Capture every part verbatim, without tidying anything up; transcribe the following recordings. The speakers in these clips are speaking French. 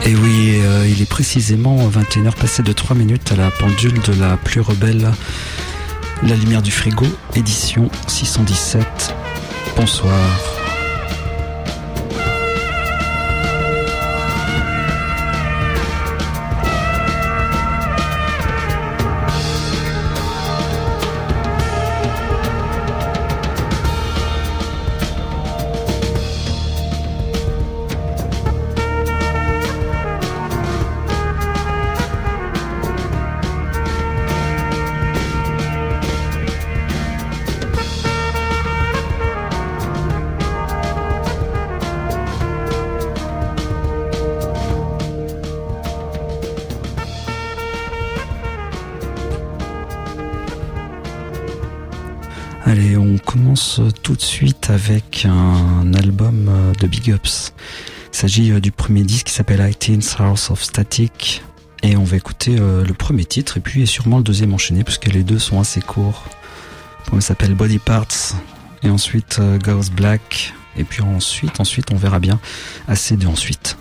Et oui, euh, il est précisément vingt et une heures passées de trois minutes à la pendule de la plus rebelle, La Lumière du Frigo, édition six cent dix-sept. Bonsoir. Allez, on commence tout de suite avec un album de Big Ups. Il s'agit du premier disque qui s'appelle eighteenth House of Static. Et on va écouter le premier titre et puis sûrement le deuxième enchaîné parce que les deux sont assez courts. Le premier s'appelle Body Parts et ensuite Goes Black. Et puis ensuite, ensuite on verra bien assez de ensuite.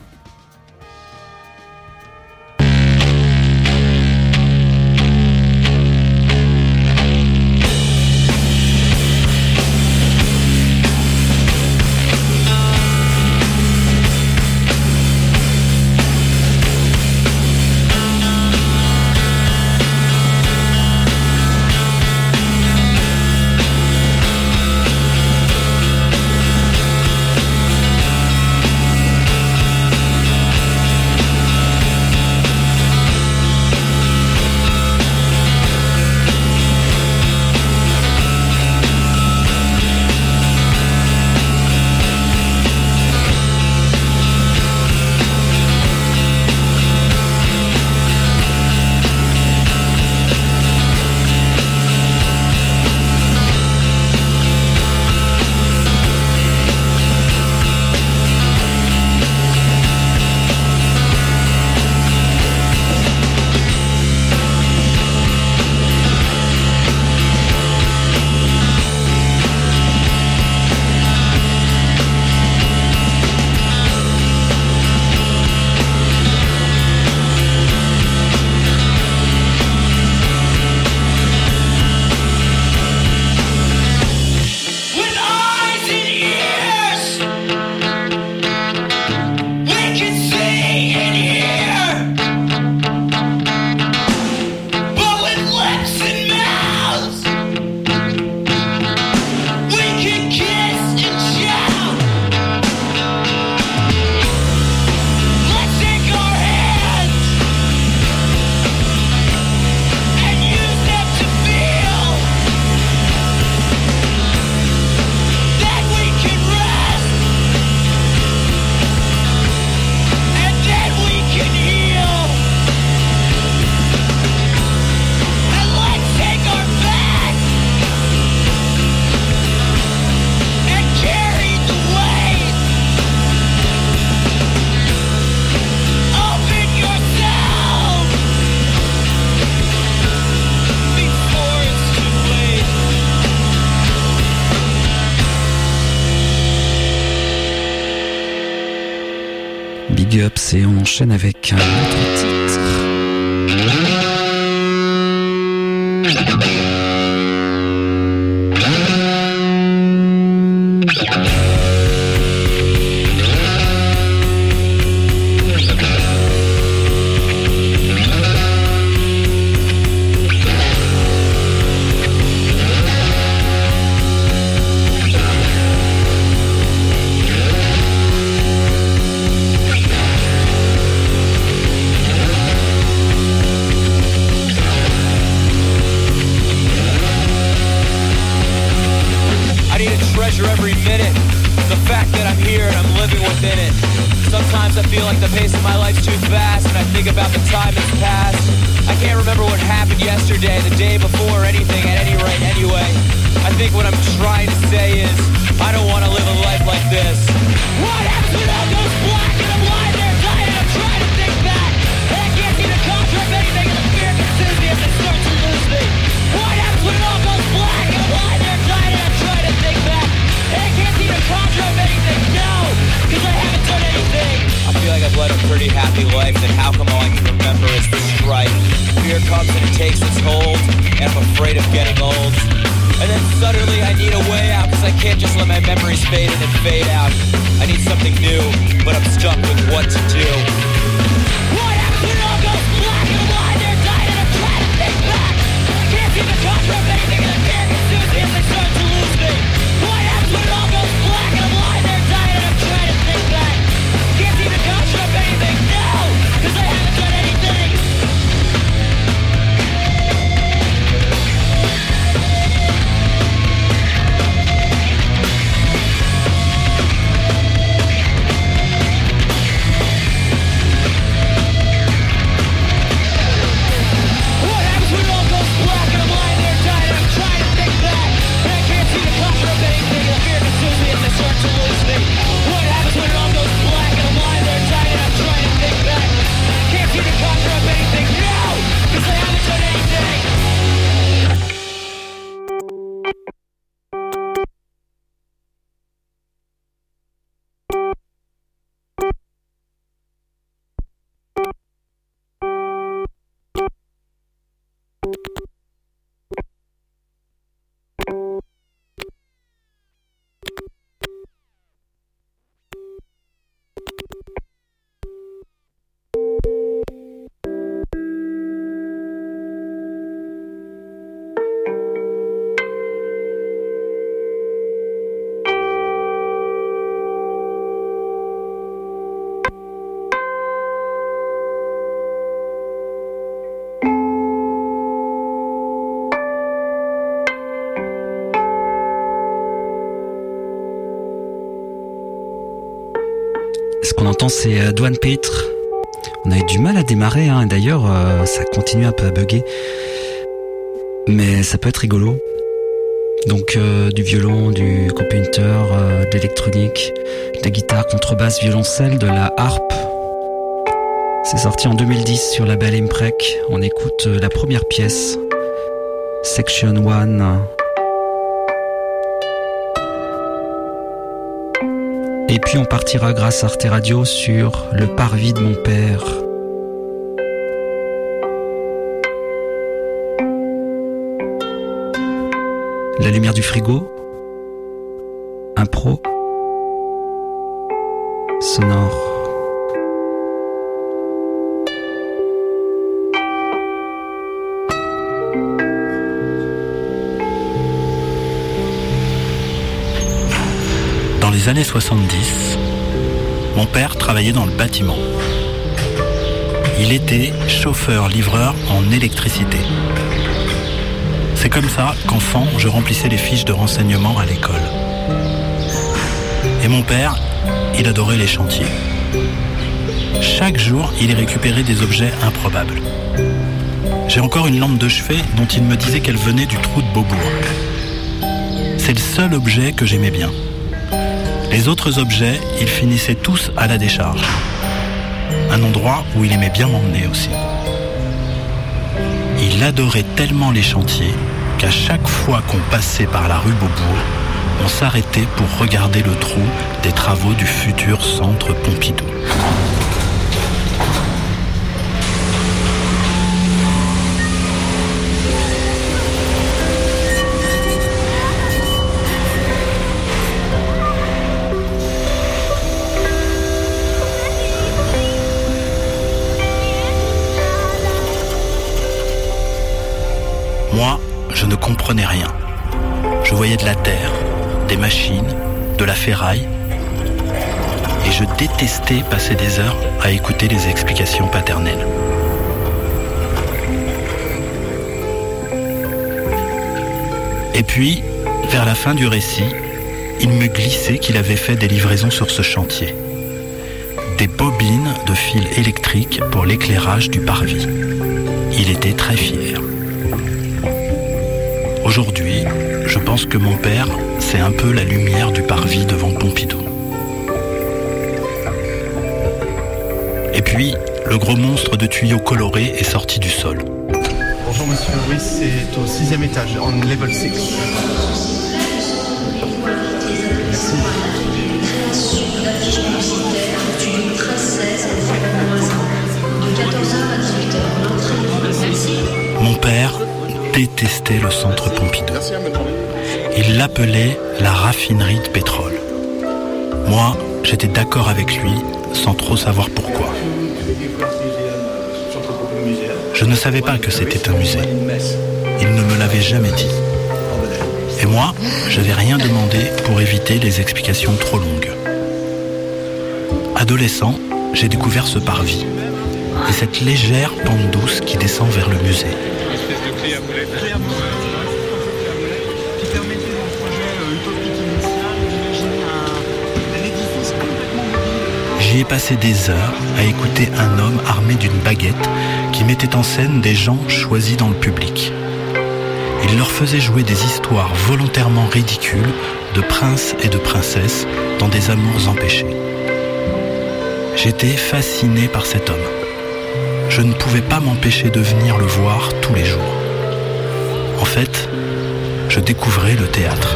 Big Ups et on enchaîne avec un autre titre. I feel like I've led a pretty happy life, then how come all I can remember is the strife? Fear comes and it takes its hold, and I'm afraid of getting old. And then suddenly I need a way out, cause I can't just let my memories fade in and fade out. I need something new, but I'm stuck with what to do. What happens when it all goes black and white? They're dying and I'm trying to think back. I can't seem to conjure up anything, and the fear consumes me as they start to lose me. What happens when it all goes black and white? They're dying and I'm trying to think back. I can't seem to conjure up anything, no, cause I haven't done anything. Ce qu'on entend, c'est Dwan Pietre. On a eu du mal à démarrer, hein. D'ailleurs, euh, ça continue un peu à bugger. Mais ça peut être rigolo. Donc euh, du violon, du computer, euh, de l'électronique, de la guitare, contrebasse, violoncelle, de la harpe. C'est sorti en deux mille dix sur la label Imprec. On écoute euh, la première pièce, Section one. Et puis on partira grâce à Arte Radio sur le parvis de mon père. La lumière du frigo, impro, sonore. Dans les années soixante-dix, mon père travaillait dans le bâtiment. Il était chauffeur-livreur en électricité. C'est comme ça qu'enfant, je remplissais les fiches de renseignement à l'école. Et mon père, il adorait les chantiers. Chaque jour, il y récupérait des objets improbables. J'ai encore une lampe de chevet dont il me disait qu'elle venait du trou de Beaubourg. C'est le seul objet que j'aimais bien. Les autres objets, ils finissaient tous à la décharge. Un endroit où il aimait bien m'emmener aussi. Il adorait tellement les chantiers qu'à chaque fois qu'on passait par la rue Beaubourg, on s'arrêtait pour regarder le trou des travaux du futur centre Pompidou. Moi, je ne comprenais rien. Je voyais de la terre, des machines, de la ferraille. Et je détestais passer des heures à écouter les explications paternelles. Et puis, vers la fin du récit, il me glissait qu'il avait fait des livraisons sur ce chantier. Des bobines de fils électriques pour l'éclairage du parvis. Il était très fier. Aujourd'hui, je pense que mon père, c'est un peu la lumière du parvis devant Pompidou. Et puis, le gros monstre de tuyaux colorés est sorti du sol. Bonjour monsieur, oui, c'est au sixième étage, en level six. Merci. détestait le centre Pompidou. Il l'appelait la raffinerie de pétrole. Moi, j'étais d'accord avec lui, sans trop savoir pourquoi. Je ne savais pas que c'était un musée. Il ne me l'avait jamais dit. Et moi, je n'avais rien demandé pour éviter les explications trop longues. Adolescent, j'ai découvert ce parvis et cette légère pente douce qui descend vers le musée. J'y ai passé des heures à écouter un homme armé d'une baguette qui mettait en scène des gens choisis dans le public. Il leur faisait jouer des histoires volontairement ridicules de princes et de princesses dans des amours empêchés. J'étais fasciné par cet homme. Je ne pouvais pas m'empêcher de venir le voir tous les jours. En fait, je découvrais le théâtre.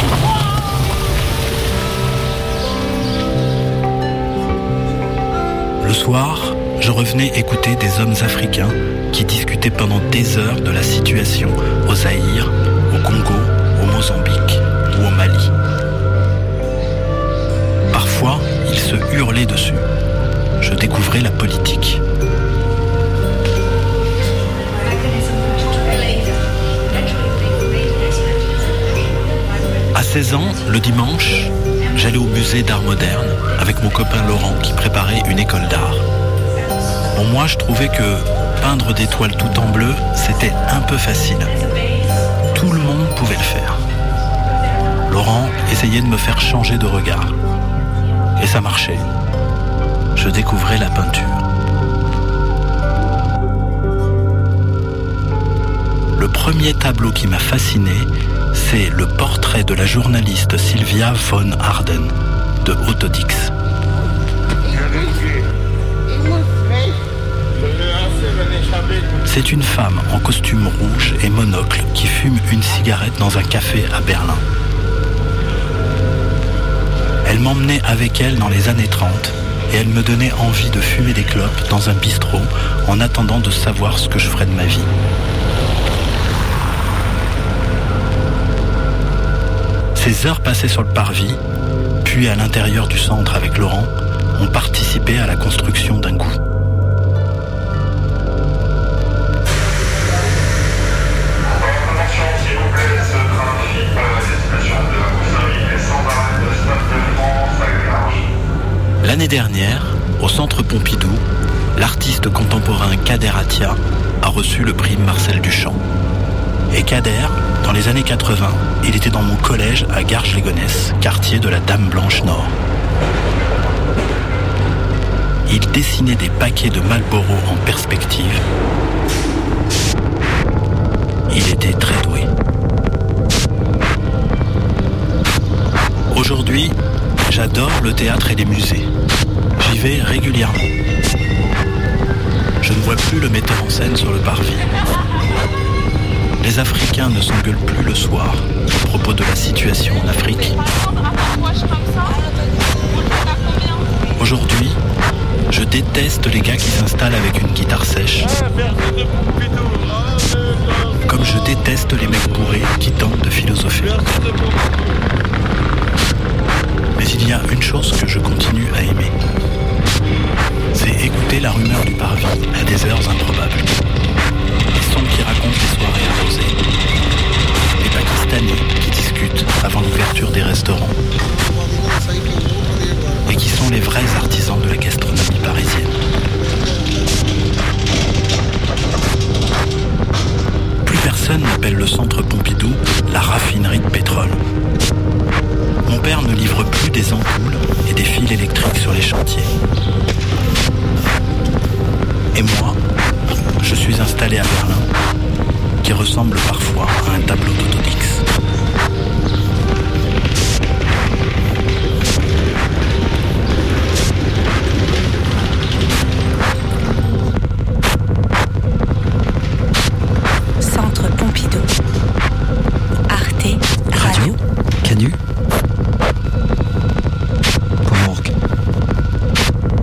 Le soir, je revenais écouter des hommes africains qui discutaient pendant des heures de la situation au Zaïre, au Congo, au Mozambique ou au Mali. Parfois, ils se hurlaient dessus. Je découvrais la politique. À seize ans, le dimanche, j'allais au musée d'art moderne avec mon copain Laurent qui préparait une école d'art. Bon, moi, je trouvais que peindre des toiles tout en bleu, c'était un peu facile. Tout le monde pouvait le faire. Laurent essayait de me faire changer de regard. Et ça marchait. Je découvrais la peinture. Le premier tableau qui m'a fasciné, c'est le portrait de la journaliste Sylvia von Harden de Autodix. C'est une femme en costume rouge et monocle qui fume une cigarette dans un café à Berlin. Elle m'emmenait avec elle dans les années trente et elle me donnait envie de fumer des clopes dans un bistrot en attendant de savoir ce que je ferais de ma vie. Ces heures passées sur le parvis, puis à l'intérieur du centre avec Laurent, ont participé à la construction d'un goût. L'année dernière, au Centre Pompidou, l'artiste contemporain Kader Attia a reçu le prix Marcel Duchamp. Et Kader, dans les années quatre-vingts, il était dans mon collège à Garges-les-Gonesse, quartier de la Dame Blanche Nord. Il dessinait des paquets de Marlboro en perspective. Il était très doué. Aujourd'hui, j'adore le théâtre et les musées. J'y vais régulièrement. Je ne vois plus le metteur en scène sur le parvis. Les Africains ne s'engueulent plus le soir à propos de la situation en Afrique. Aujourd'hui, je déteste les gars qui s'installent avec une guitare sèche. Comme je déteste les mecs bourrés qui tentent de philosopher. Mais il y a une chose que je continue à aimer. C'est écouter la rumeur du parvis à des heures improbables. Les sons qui racontent les soirées arrosées. Les Pakistanais qui discutent avant l'ouverture des restaurants. Et qui sont les vrais artisans de la gastronomie parisienne. Plus personne n'appelle le centre Pompidou la raffinerie de pétrole. Mon père ne livre plus des ampoules et des fils électriques sur les chantiers. Et moi, je suis installé à Berlin, qui ressemble parfois à un tableau d'Autodix. Centre Pompidou. Arte Radio. Canu. Point org.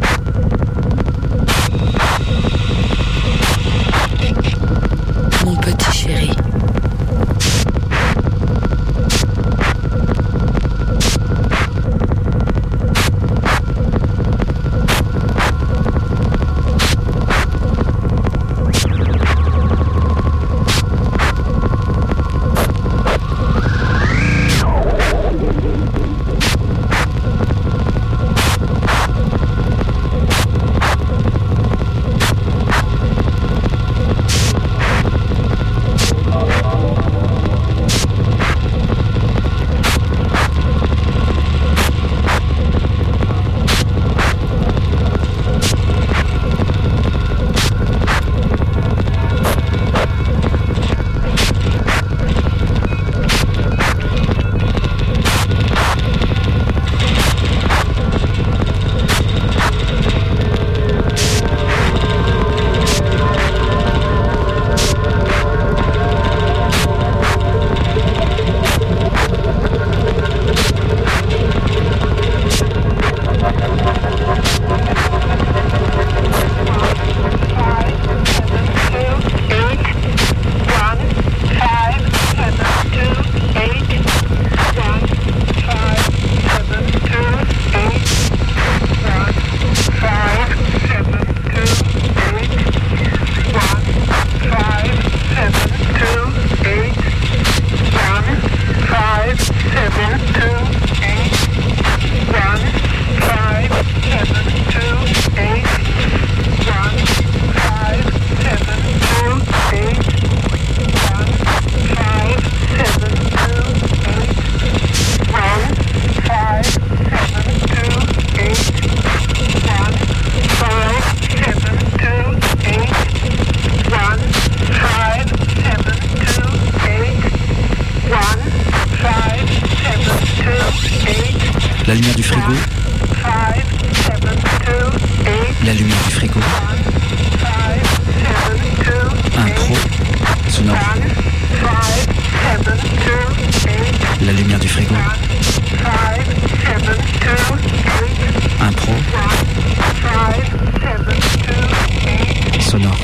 sonore.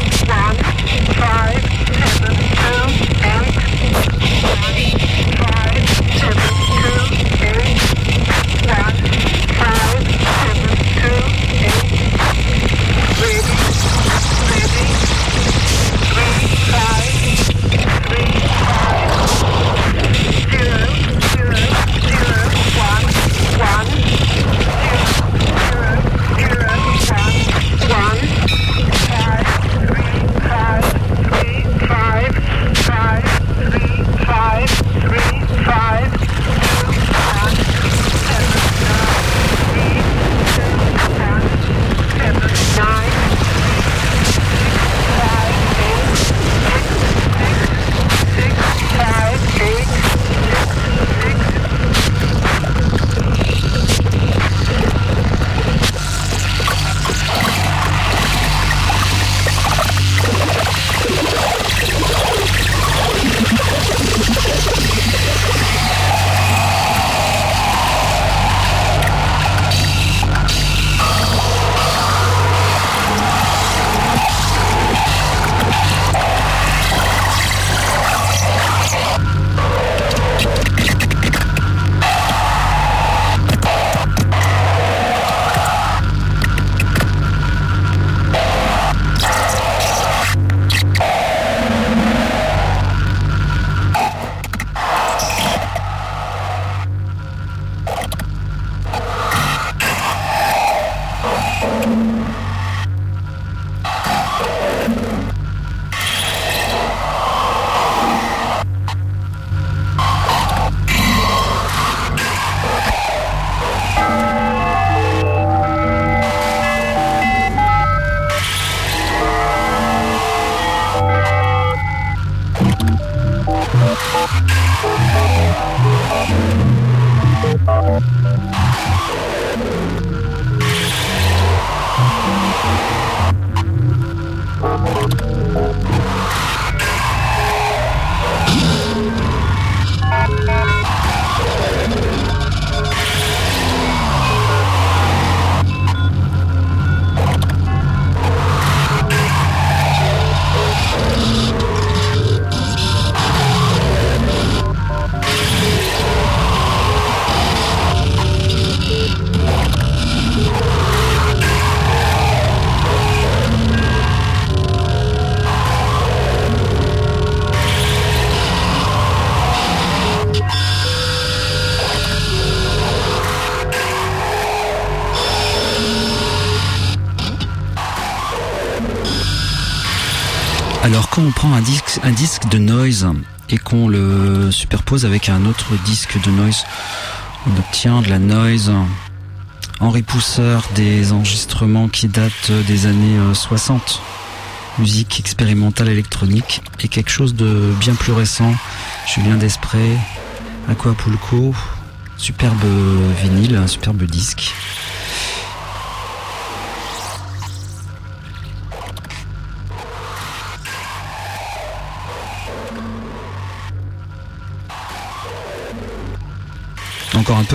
Alors quand on prend un disque, un disque de noise et qu'on le superpose avec un autre disque de noise, on obtient de la noise Henri Pousseur, des enregistrements qui datent des années soixante, musique expérimentale électronique, et quelque chose de bien plus récent, Julien Desprez, Aquapulco, superbe vinyle, un superbe disque. Encore un peu.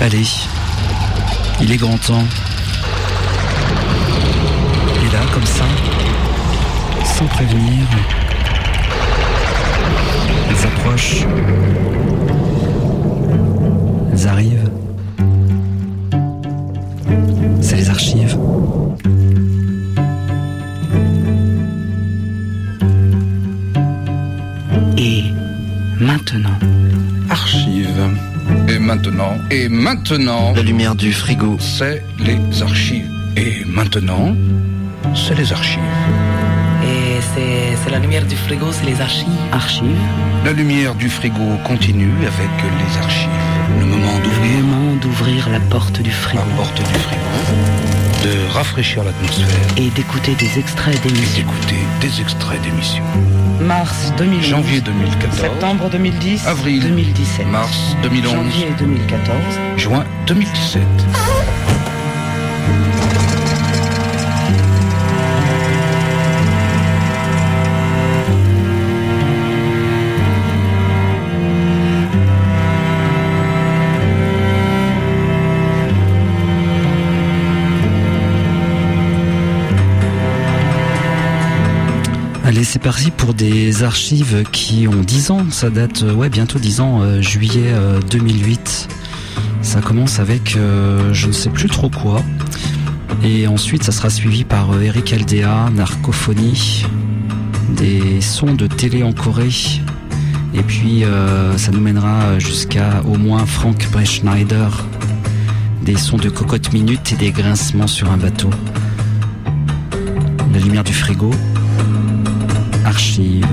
Allez, il est grand temps. Et là, comme ça, sans prévenir, ils approchent, ils arrivent. C'est les archives. Et maintenant, archives. Et maintenant, et maintenant, la lumière du frigo, c'est les archives. Et maintenant, c'est les archives. Et c'est, c'est la lumière du frigo, c'est les archives. Archives. La lumière du frigo continue avec les archives. Le moment d'ouvrir. Le moment d'ouvrir la porte du frigo. La porte du frigo. De rafraîchir l'atmosphère. Et d'écouter des extraits d'émissions. Et d'écouter des extraits d'émissions. Mars deux mille onze. Janvier deux mille quatorze. Septembre deux mille dix. Avril deux mille dix-sept. Mars deux mille onze. Janvier deux mille quatorze. Juin deux mille dix-sept. Allez, c'est parti pour des archives qui ont dix ans. Ça date, ouais, bientôt dix ans, euh, juillet euh, deux mille huit. Ça commence avec euh, je ne sais plus trop quoi. Et ensuite, ça sera suivi par euh, Eric Aldea, Narcophonie, des sons de télé en Corée. Et puis, euh, ça nous mènera jusqu'à au moins Frank Breschneider, des sons de cocotte minute et des grincements sur un bateau. La lumière du frigo. Archives.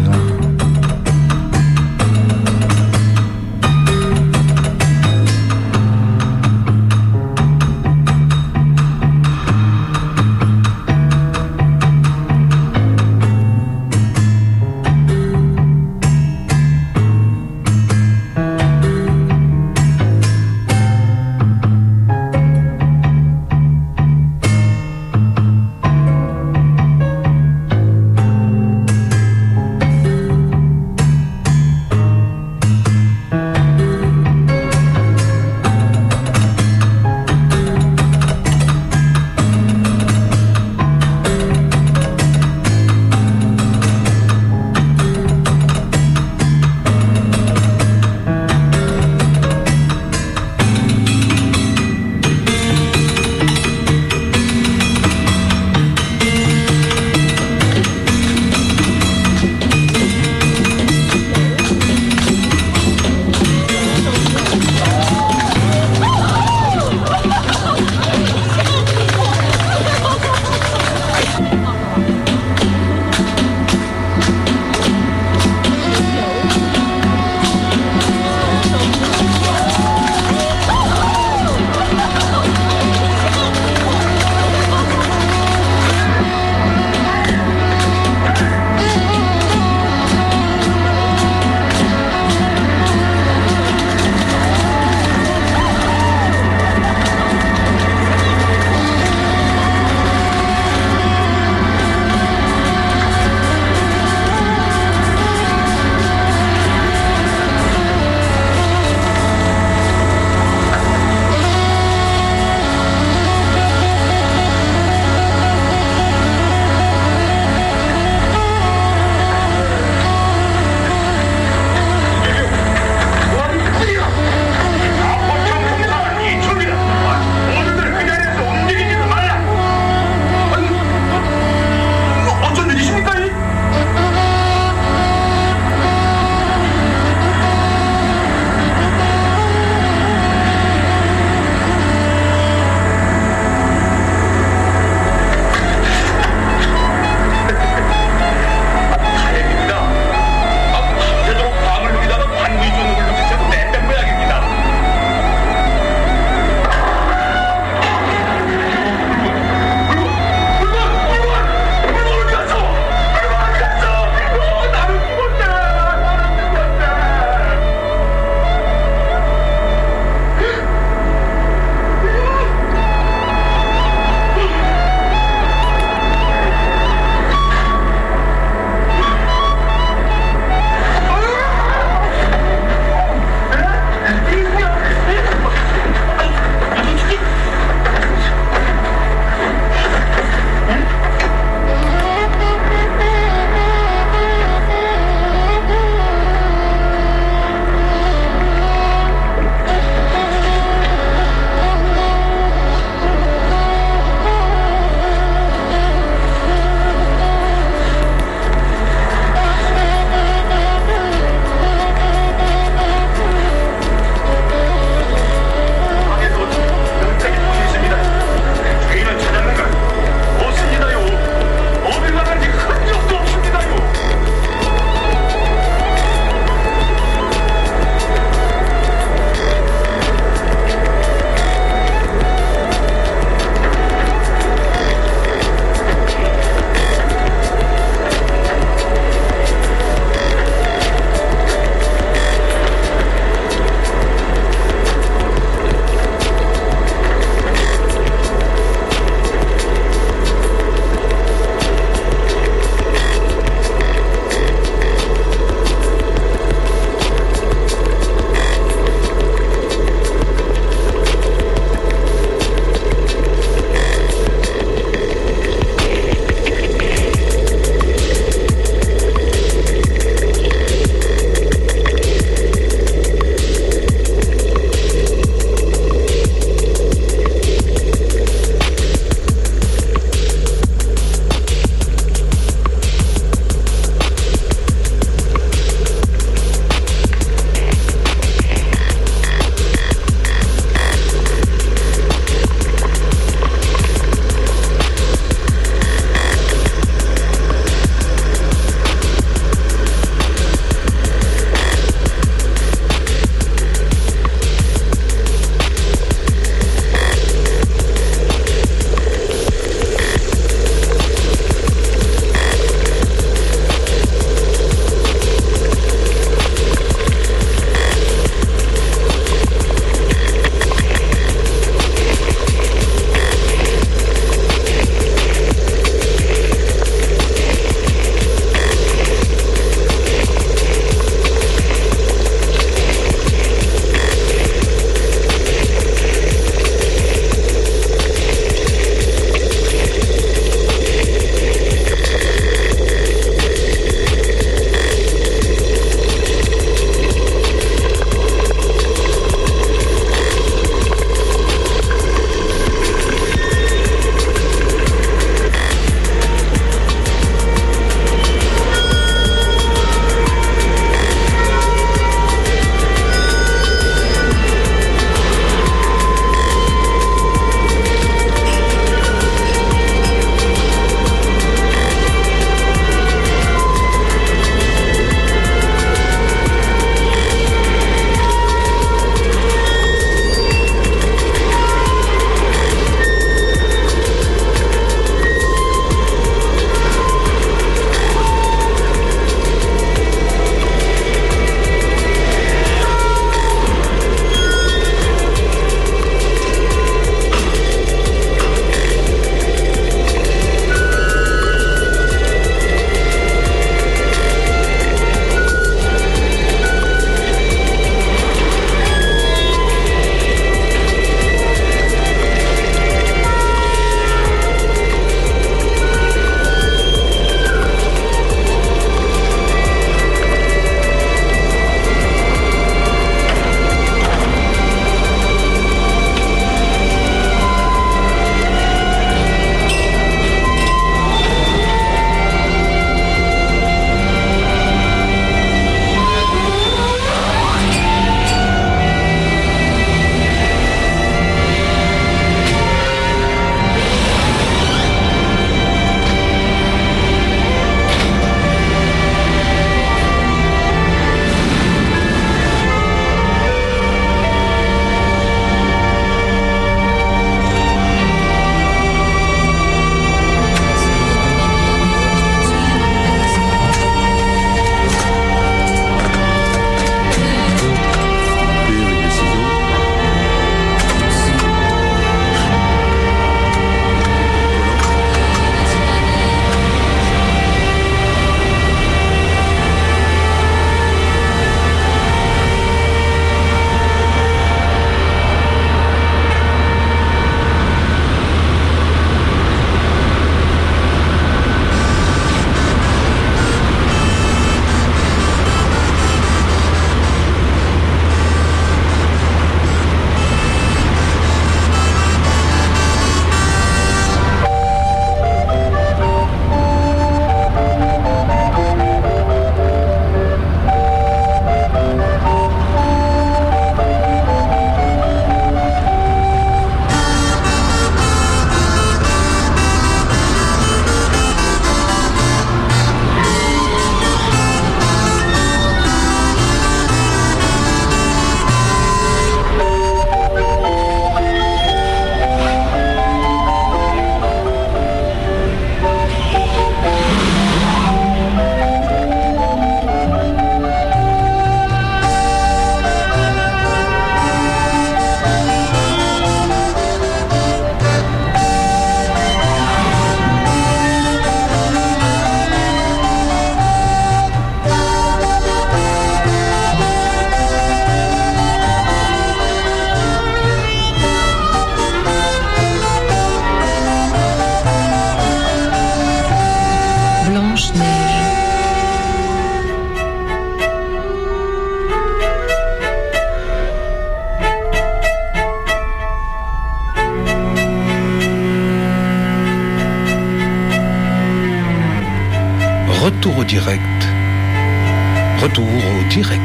Retour au direct. Retour au direct.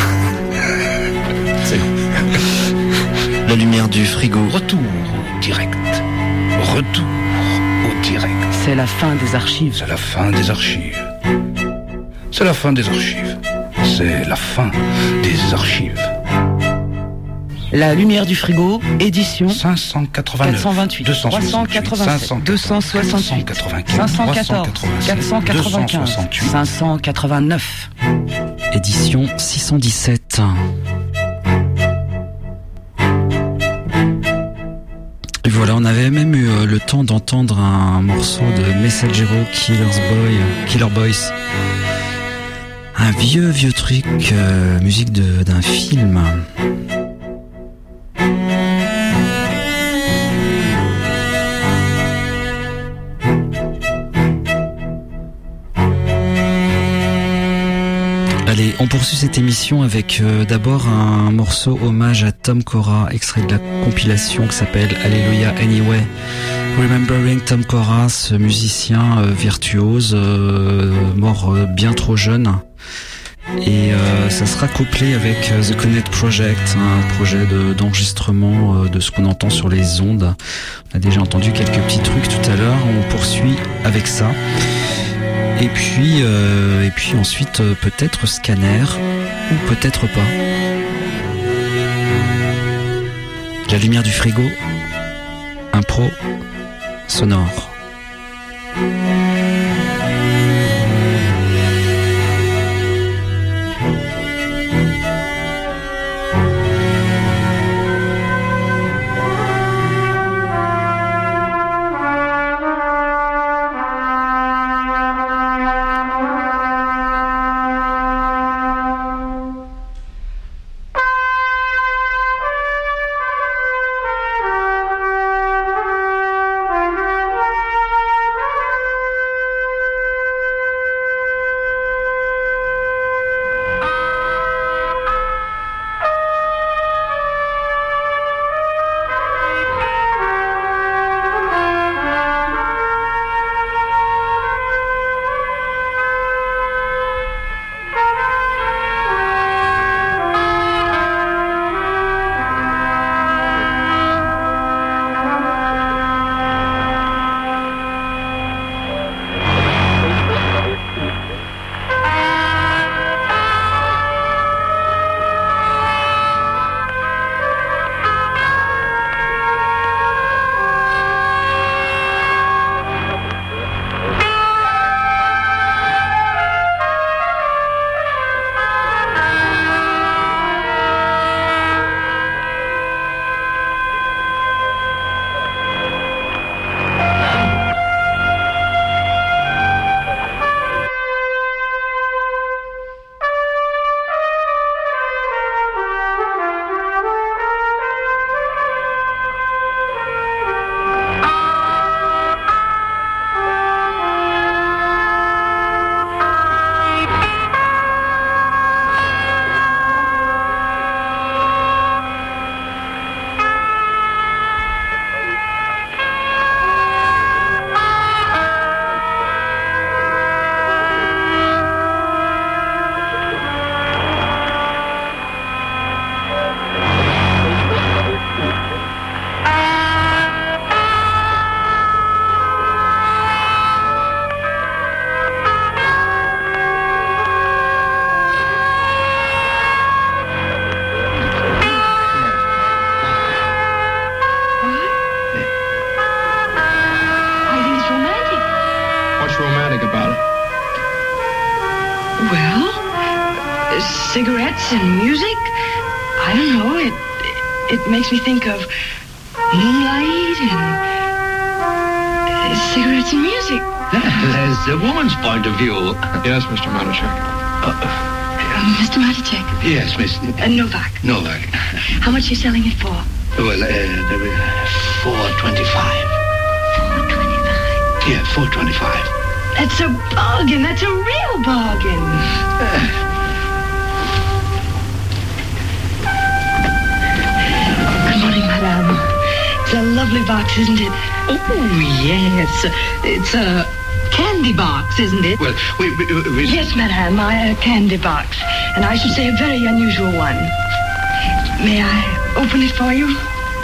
La lumière du frigo. Retour au direct. Retour au direct. C'est la fin des archives. C'est la fin des archives. C'est la fin des archives. C'est la fin des archives. La lumière du frigo, édition cinq cent quatre-vingt-neuf, quatre cent vingt-huit, deux cent trois cent soixante-huit, quatre-vingt-sept, deux cent soixante-huit, cinq cent quatorze, quatre cent quatre-vingt-quinze, cinq cent quatre-vingt-neuf. Édition six cent dix-sept. Et voilà, on avait même eu euh, le temps d'entendre un morceau de Messagero, Killer's Boy, Killer Boys. Un vieux, vieux truc, euh, musique de, d'un film. Allez, on poursuit cette émission avec euh, d'abord un morceau hommage à Tom Cora, extrait de la compilation qui s'appelle Hallelujah Anyway. Remembering Tom Cora, ce musicien euh, virtuose, euh, mort euh, bien trop jeune. Et euh, ça sera couplé avec euh, The Connect Project, un projet de, d'enregistrement euh, de ce qu'on entend sur les ondes. On a déjà entendu quelques petits trucs tout à l'heure, on poursuit avec ça. Et puis, euh, et puis ensuite euh, peut-être Scanner, ou peut-être pas. La lumière du frigo, impro sonore. Cigarettes and music? I don't know, it it makes me think of moonlight and uh, cigarettes and music. There's the woman's point of view. Yes, Mister Matichek. Uh, uh, Mister Matichek? Yes, Miss... Uh, Novak. Novak. How much are you selling it for? Well, uh, four twenty-five. four twenty-five? Yeah, four twenty-five. That's a bargain. That's a real bargain. Uh, Madame. It's a lovely box, isn't it? Oh, yes. It's a candy. candy box, isn't it? Well, we... we, we yes, madame, my uh, candy box. And I should say a very unusual one. May I open it for you?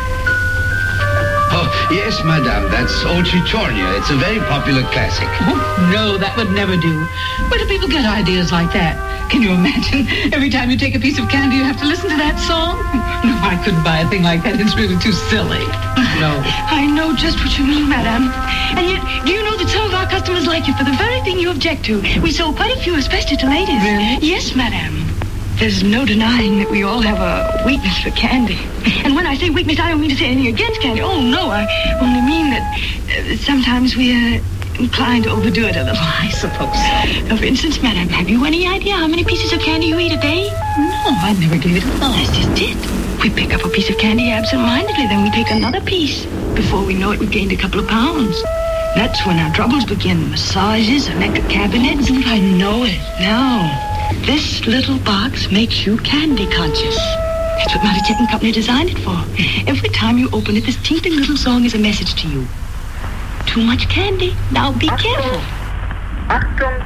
Oh, yes, madame. That's Old Chichornia. It's a very popular classic. Oh, no, that would never do. Where do people get ideas like that? Can you imagine? Every time you take a piece of candy, you have to listen to that song? No, I couldn't buy a thing like that. It's really too silly. No. I know just what you mean, madame. And yet, do you know that some of our customers like it for the very thing you object to? We sold quite a few, especially to ladies. Really? Yes, madame. There's no denying that we all have a weakness for candy. And when I say weakness, I don't mean to say anything against candy. Oh, no, I only mean that uh, sometimes we are inclined to overdo it a little. I suppose so. Uh, for instance, madam, have you any idea how many pieces of candy you eat a day? No, I never gave it a thought. That's just it. We pick up a piece of candy absent-mindedly, then we take another piece. Before we know it, we've gained a couple of pounds. That's when our troubles begin. Massages, electric cabinets. Don't I know it? No. This little box makes you candy conscious. That's what Marichet and Company designed it for. Every time you open it, this tinkling little song is a message to you. Too much candy. Now be careful. Achtung.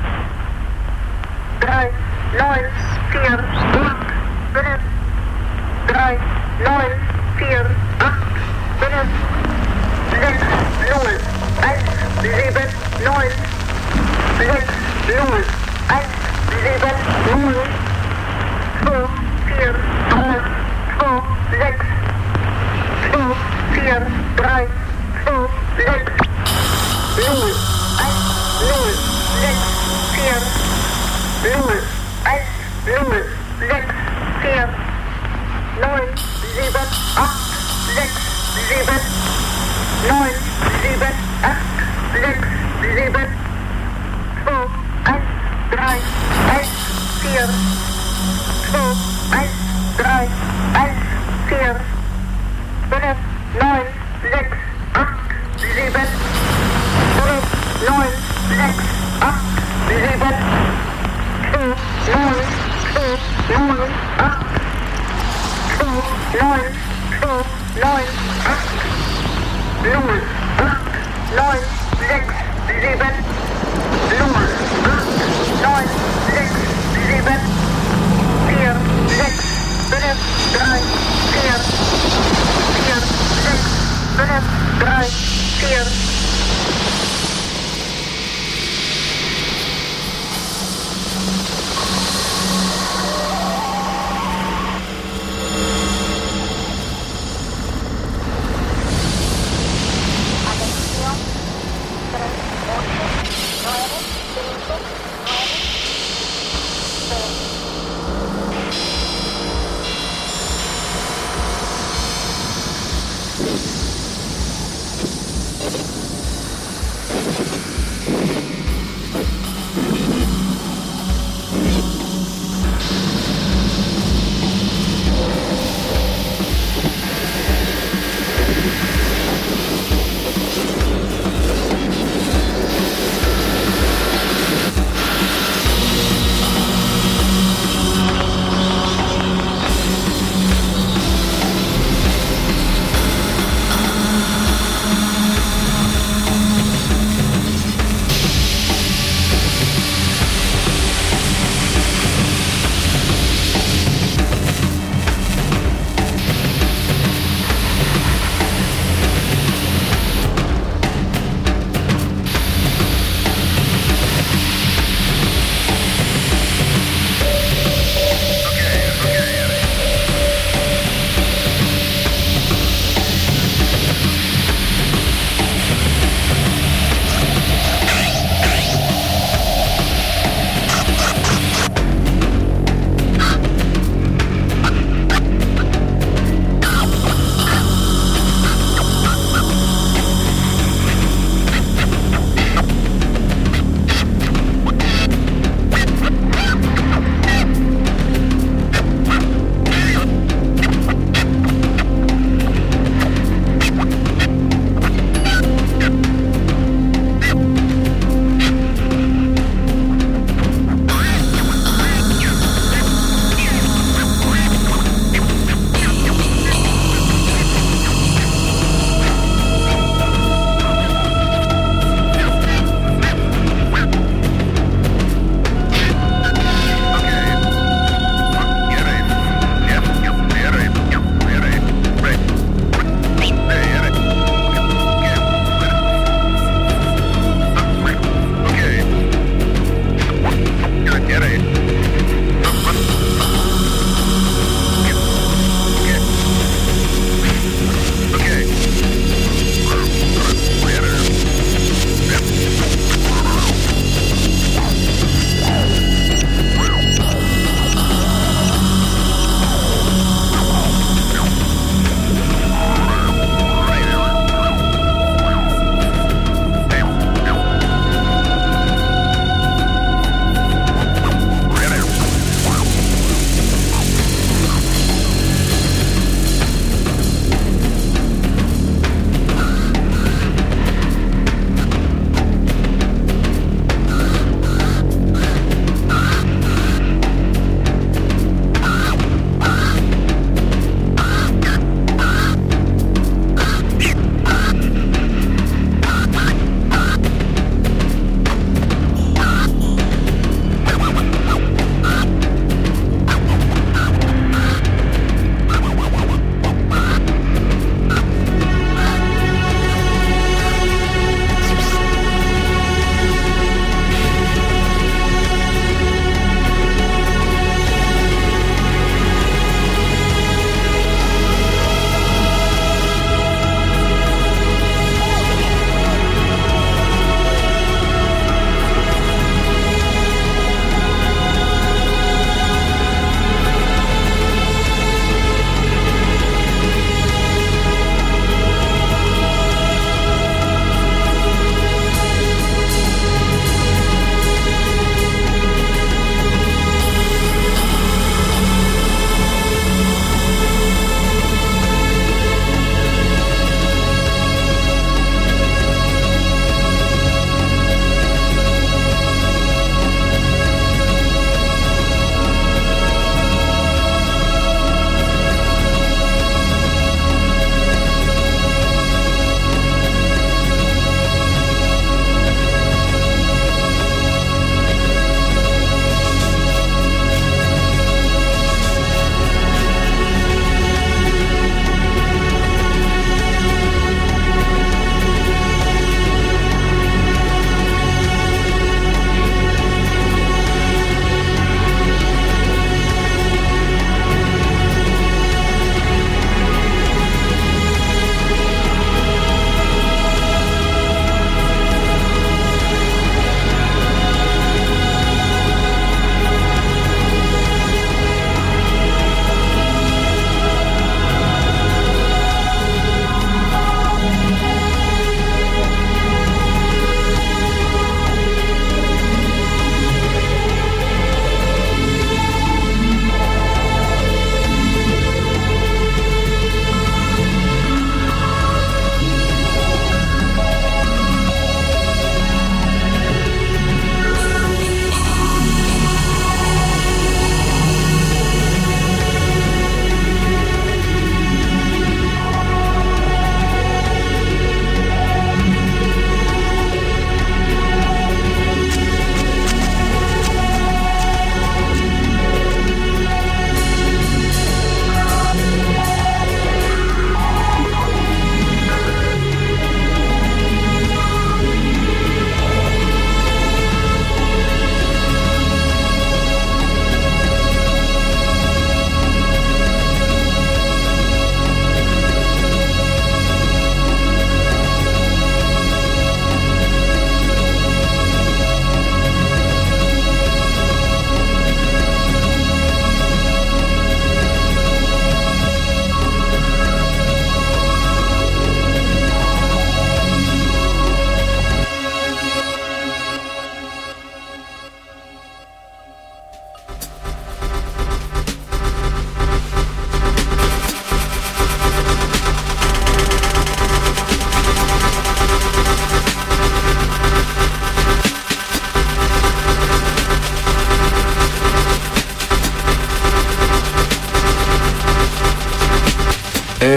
Drei, neun, vier, acht, fünf. Drei, neun, vier, acht, fünf. Sechs, null, eins, sieben, neun. Sechs, null, eins, sieben, null. Zwei, vier, drei, zwei, sechs. Zwei, vier, drei, zwei, sechs. Null, eins, null, sechs, vier. Null, eins, null, sechs, vier. Neun, sieben, acht, sechs, sieben. Neun, sieben, acht, sechs, sieben. Zwei, eins, drei, eins, vier. Zwei, eins, drei, eins, vier. Fünf, neun, sechs, acht, sieben. Fünf, neun, sechs, acht, sieben. Fünf, neun, fünf, neun, acht. Fünf, neun, fünf, neun, acht. Null, acht, neun, sechs, sieben. Null, acht, neun, sechs, sieben. Vier, sechs, fünf, drei, vier. Vier, sechs,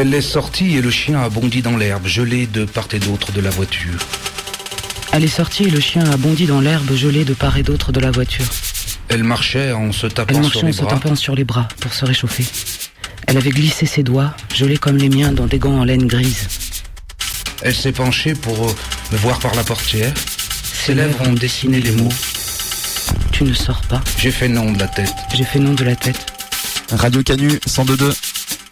Elle est sortie et le chien a bondi dans l'herbe, gelé de part et d'autre de la voiture. Elle est sortie et le chien a bondi dans l'herbe gelée de part et d'autre de la voiture. Elle marchait en se tapant Elle marchait sur les en se bras. tapant sur les bras pour se réchauffer. Elle avait glissé ses doigts, gelés comme les miens, dans des gants en laine grise. Elle s'est penchée pour euh, me voir par la portière. Ses lèvres ont dessiné les mots. Tu ne sors pas. J'ai fait non de la tête. J'ai fait non de la tête. Radio Canu cent deux deux.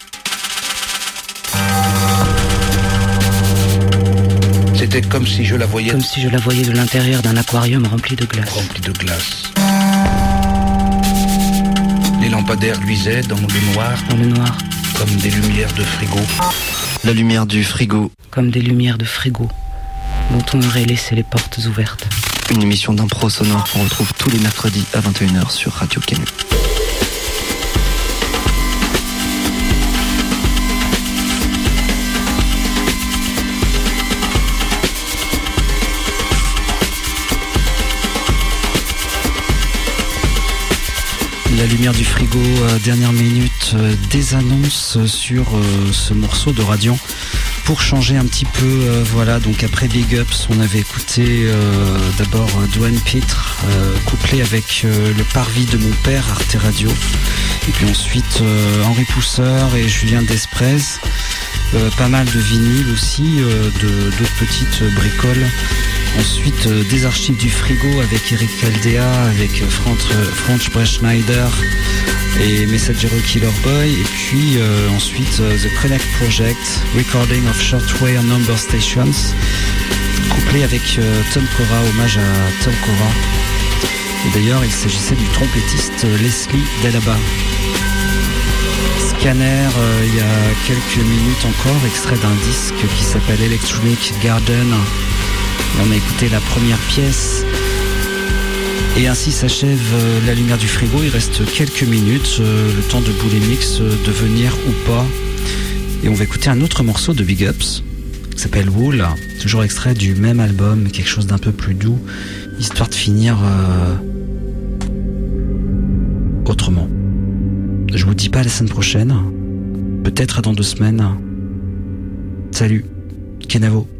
C'était comme si je la voyais. Comme si je la voyais de l'intérieur d'un aquarium rempli de glace. Rempli de glace. Les lampadaires luisaient dans le noir. Dans le noir. Comme des lumières de frigo. La lumière du frigo. Comme des lumières de frigo, dont on aurait laissé les portes ouvertes. Une émission d'impro sonore qu'on retrouve tous les mercredis à vingt et une heures sur Radio Canu. La lumière du frigo, euh, dernière minute, euh, des annonces sur euh, ce morceau de Radiant. Pour changer un petit peu, euh, voilà, donc après Big Ups, on avait écouté euh, d'abord euh, Dwayne Pitre, euh, couplé avec euh, le Parvis de mon père, Arte Radio. Et puis ensuite euh, Henri Pousseur et Julien Desprez. Euh, pas mal de vinyles aussi, euh, de, d'autres petites bricoles. Ensuite, euh, des archives du frigo avec Eric Caldea, avec Franz, Franz Breschneider et Messagero Killer Boy. Et puis euh, ensuite, euh, The Connect Project, Recording of Shortwave Number Stations, couplé avec euh, Tom Cora, hommage à Tom Cora. Et d'ailleurs, il s'agissait du trompettiste Leslie Delaba. Scanner, euh, il y a quelques minutes encore, extrait d'un disque qui s'appelle Electronic Garden. Et on a écouté la première pièce. Et ainsi s'achève euh, la lumière du frigo. Il reste quelques minutes, euh, le temps de Boulemix euh, de venir ou pas. Et on va écouter un autre morceau de Big Ups qui s'appelle Wool. Toujours extrait du même album, quelque chose d'un peu plus doux, histoire de finir euh, autrement. Je vous dis pas à la semaine prochaine, peut-être dans deux semaines. Salut, Kenavo.